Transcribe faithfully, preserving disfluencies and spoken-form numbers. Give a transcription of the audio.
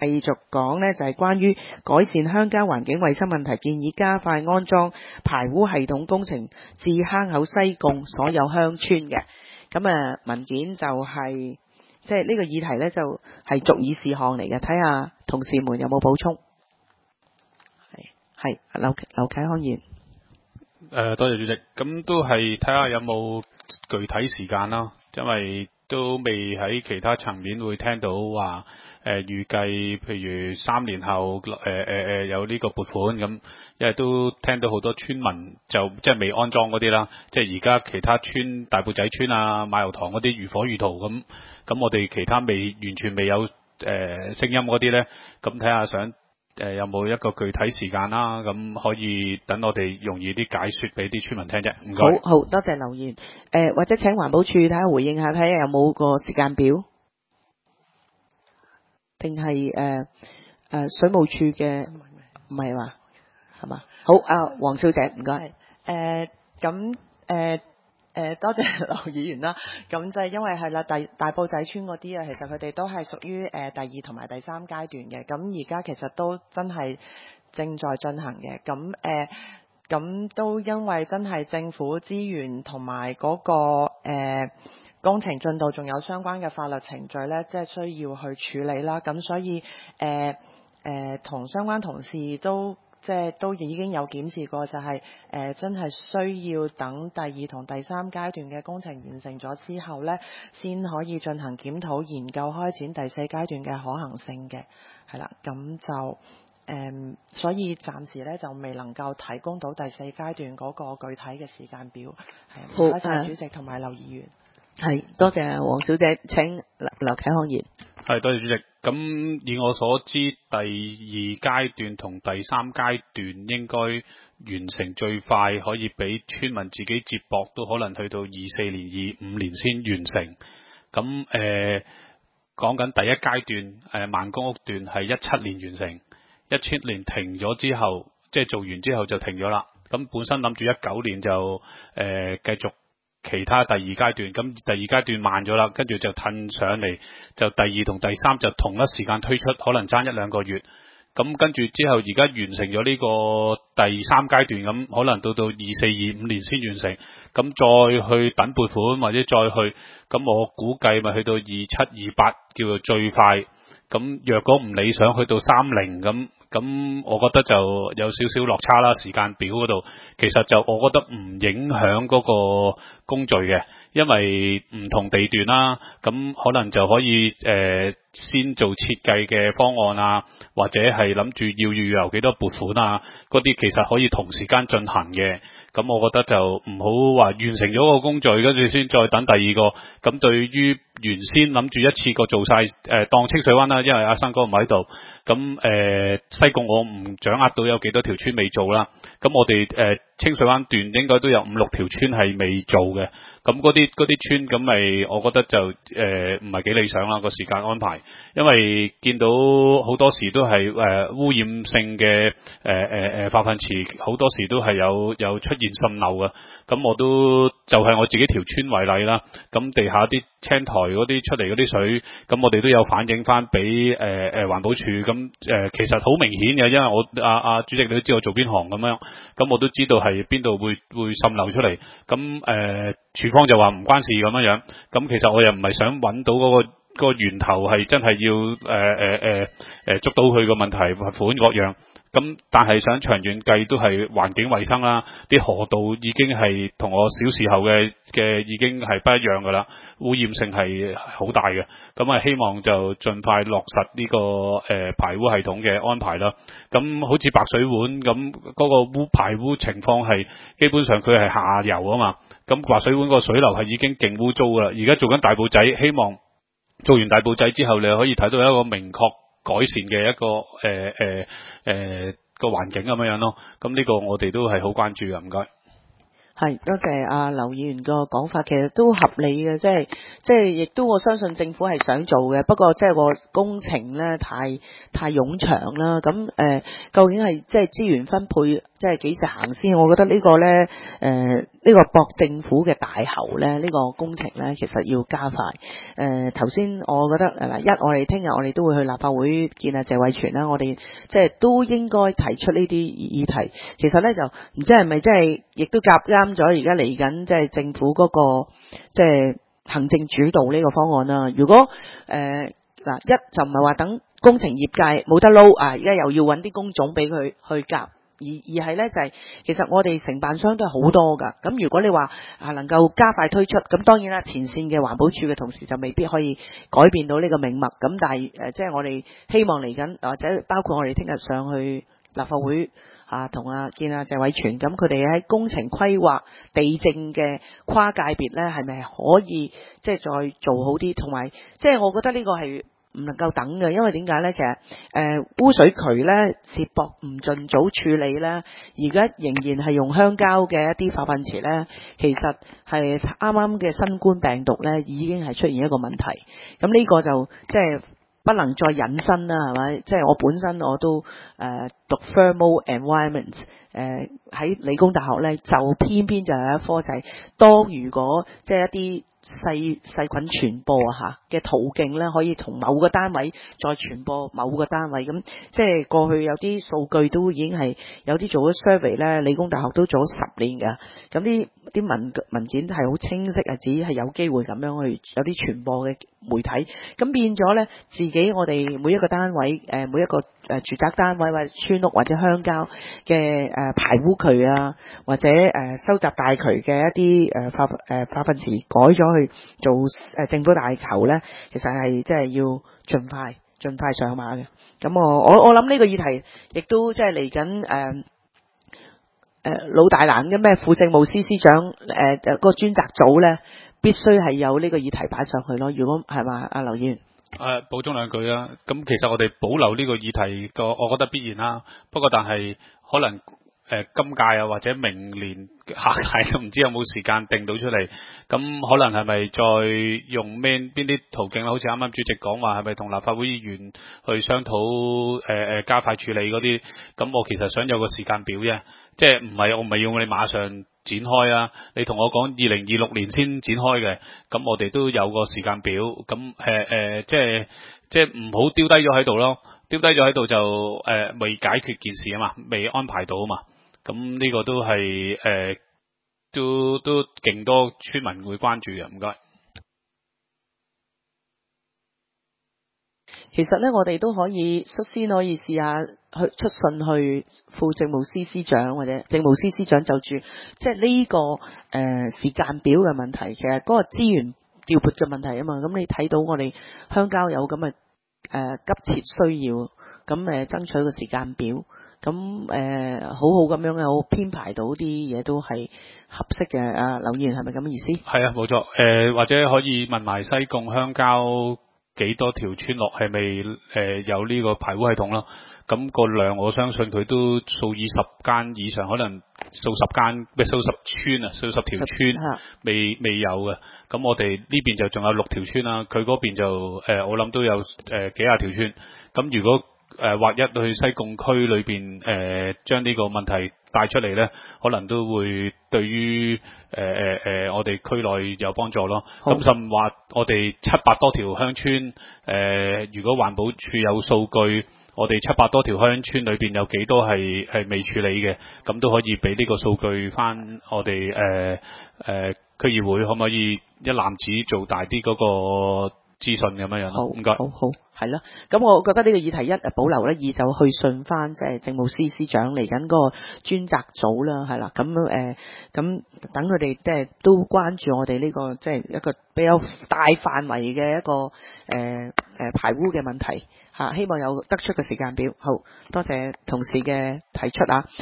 繼續講呢，就係關於改善鄉郊環境衛生問題，建議加快安裝排污系統工程至坑口西貢所有鄉村嘅。咁啊文件就係即係呢個議題呢，就係逐議事項嚟嘅，睇下同事們有冇補充。係係劉劉啟康議員。 誒，多謝主席。咁都係睇下有冇具體時間啦，因為都未喺其他層面會聽到話誒預計，譬如三年後誒誒誒有呢個撥款咁，因為都聽到好多村民就即係未安裝嗰啲啦，即係而家其他村大埔仔村啊、馬油塘嗰啲如火如荼咁，咁我哋其他未完全未有誒、呃、聲音嗰啲咧，咁睇下想。誒、呃，有冇一個具體時間啦？咁可以等我哋容易啲解說俾啲村民聽啫。唔該。 好好，多謝劉議員。誒、呃，或者請環保署睇下回應下，睇下有冇個時間表，定係誒誒水務署嘅？唔係嘛？係嘛？好，啊，黃小姐，唔該。 誒，咁誒。誒多謝劉議員啦，咁就係因為係啦，大大埔仔村嗰啲啊，其實佢哋都係屬於誒第二同埋第三階段嘅，咁而家其實都真係正在進行嘅，咁誒咁都因為真係政府資源同埋嗰個誒、呃、工程進度仲有相關嘅法律程序咧，即係需要去處理啦，咁所以誒誒同相關同事都。即係都已經有檢視過，就係、是、誒、呃、真係需要等第二同第三階段嘅工程完成咗之後呢，先可以進行檢討研究，開展第四階段嘅可行性嘅，係啦，咁就誒、呃，所以暫時呢，就未能夠提供到第四階段嗰個具體嘅時間表。係，唔該晒主席同埋劉議員。 係，多謝黃小姐，請劉劉啟康議員。 係，多謝主席。咁以我所知，第二階段同第三階段應該完成最快，可以俾村民自己接駁，都可能去到二四年、二五年先完成。咁誒講緊第一階段誒慢工屋段係一七年完成，一七年停咗之後，即係做完之後就停咗啦。咁本身諗住一九年就誒、呃、繼續。其他第二階段，咁第二階段慢咗啦，跟住就褪上嚟，就第二同第三就同一時間推出，可能爭一兩個月。咁跟住之後，而家完成咗呢個第三階段，咁可能到到二四二五年先完成。咁再去等撥款或者再去，咁我估計咪去到二七二八叫做最快。咁若果唔理想，去到三零咁。咁我覺得就有少少落差啦，時間表嗰度其實就我覺得唔影響嗰個工序嘅，因為唔同地段啦，咁可能就可以誒、呃、先做設計嘅方案啊，或者係諗住要預留幾多撥款啊，嗰啲其實可以同時間進行嘅。咁我覺得就唔好話完成咗個工序，跟住先再等第二個。咁對於原先諗住一次過做晒誒、呃、當清水灣啦，因為阿生哥唔喺度。咁誒、呃、西貢我唔掌握到有幾多條村未做啦。咁我哋誒、呃、清水灣段應該都有五六條村係未做嘅。咁嗰啲嗰啲村咁咪，我覺得就誒唔係幾理想啦個時間安排，因為見到好多時都係誒、呃、污染性嘅誒誒誒化糞池，好多時都係有有出現滲漏嘅。咁我都就係、是、我自己條村為例啦。咁地下啲青苔嗰啲出嚟嗰啲水，咁我哋都有反映翻俾誒誒環保署。咁誒、呃、其實好明顯嘅，因為我阿阿、啊啊、主席你都知我做邊行咁樣，咁我都知道係邊度會會滲漏出嚟。咁誒。呃署方就話唔關事咁樣樣，咁其實我又唔係想揾到嗰、嗰個嗰個源頭係真係要誒誒誒誒捉到佢個問題罰款各樣，咁但係想長遠計都係環境衛生啦，啲河道已經係同我小時候嘅嘅已經係不一樣噶啦，污染性係好大嘅，咁啊希望就盡快落實呢、呢個誒、呃、排污系統嘅安排啦。咁好似白水灣咁嗰個污排污情況係基本上佢係下游啊嘛。咁白水灣個水流係已經勁污糟噶啦，而家做緊大埔仔，希望做完大埔仔之後，你可以睇到一個明確改善嘅一個誒誒誒個環境咁樣樣咯。咁呢個我哋都係好關注嘅，唔該。 係，多謝阿劉議員個講法，其實都合理嘅，即係即係亦都我相信政府係想做嘅，不過即係個工程咧太太冗長啦。咁誒、呃，究竟係即係資源分配即係幾時行先？我覺得呢個咧誒呢個駁政府嘅大喉咧，呢、呢個工程咧，其實要加快。誒頭先我覺得誒嗱，一我哋聽日我哋都會去立法會見阿謝偉銓啦，我哋即係都應該提出呢啲議題。其實咧就唔知係咪即係亦都夾啱咗而家嚟緊即係政府嗰、嗰個即係行政主導呢個方案啦。如果誒嗱、呃、一就唔係話等工程業界冇得撈啊，而家又要揾啲工種俾佢去夾。而而係咧就係、是、其實我哋承辦商都係好多㗎，咁如果你話啊能夠加快推出，咁當然啦，前線嘅環保署嘅同事就未必可以改變到呢個命脈，咁但係誒即係我哋希望嚟緊或者包括我哋聽日上去立法會啊同啊見啊謝偉銓，咁佢哋喺工程規劃地政嘅跨界別咧係咪可以即係再做好啲，同埋即係我覺得呢個係唔能夠等嘅，因為點解咧？其實誒、呃、污水渠咧接駁唔盡早處理咧，而家仍然係用香膠嘅一啲化糞池咧，其實係啱啱嘅新冠病毒咧已經係出現一個問題。咁呢個就即係不能再引申啦，係咪？即係我本身我都誒、呃、讀 thermal environment，誒、呃、喺理工大學咧就偏偏就有一科就係當如果即係一啲細細菌傳播啊嚇嘅途徑咧，可以同某個單位再傳播某個單位，咁即係過去有啲數據都已經係有啲做咗 survey 咧，理工大學都做咗十年㗎，咁啲啲文文件係好清晰啊，只係有機會咁樣去有啲傳播嘅媒體，咁變咗咧自己我哋每一個單位誒每一個誒住宅單位或者村屋或者鄉郊嘅誒排污渠啊，或者誒收集大渠嘅一啲誒化誒化糞池改咗去做誒政府大球咧，其實係即係要盡快盡快上馬嘅。咁我我我諗呢個議題亦都即係嚟緊誒誒老大難嘅咩副政務司司長誒誒個專責組咧，必須係有呢個議題擺上去咯。如果係嘛，阿劉議員。 誒、呃，補充兩句啊。咁其實我哋保留呢個議題個，我覺得必然啦。不過但係可能誒、呃、今屆啊或者明年下屆都唔知有冇時間定到出嚟。咁可能係咪再用咩邊啲途徑啦？好似啱啱主席講話，係咪同立法會議員去商討誒誒加快處理嗰啲？咁我其實想有個時間表啫，即係唔係我唔係要你馬上展開啊！你同我講二零二六年先展開嘅，咁我哋都有個時間表。咁誒誒，即係即係唔好丟低咗喺度咯，丟低咗喺度就誒未、呃、解決件事啊嘛，未安排到啊嘛。咁呢個都係誒、呃、都都勁多村民會關注嘅，唔該。 其實咧，我哋都可以率先可以試下去出信去副政務司司長或者政務司司長就住即係呢個誒、呃、時間表嘅問題，其實嗰個資源調撥嘅問題啊嘛。咁你睇到我哋鄉郊有咁嘅誒急切需要，咁誒、呃、爭取個時間表，咁誒、呃、好好咁樣好編排到啲嘢都係合適嘅。啊，劉議員係咪咁嘅意思？係啊，冇錯。誒、呃、或者可以問埋西貢鄉郊幾多條村落係咪誒有呢個排污系統咯？咁、個量我相信佢都數以十間以上，可能數十間咩數十村啊，數十條村未未有嘅。咁我哋呢邊就仲有六條村啦，佢嗰邊就誒、呃、我諗都有誒、呃、幾廿條村。咁如果誒劃一去西貢區裏邊誒將呢個問題帶出嚟咧，可能都會對於誒誒誒我哋區內有幫助咯。咁甚至話我哋七百多條鄉村誒、呃，如果環保署有數據，我哋七百多條鄉村裏邊有幾多係係未處理嘅，咁都可以俾呢個數據翻我哋誒誒區議會，可唔可以一攬子做大啲嗰個資訊咁樣樣？好，唔該。好好，係啦。咁我覺得呢個議題一保留咧，二就去信翻即係政務司司長嚟緊嗰個專責組啦，係啦。咁誒咁等佢哋即係都關注我哋呢、這個即係、就是、一個比較大範圍嘅一個誒誒、呃呃、排污嘅問題嚇，希望有得出個時間表。好多謝同事嘅提出啊。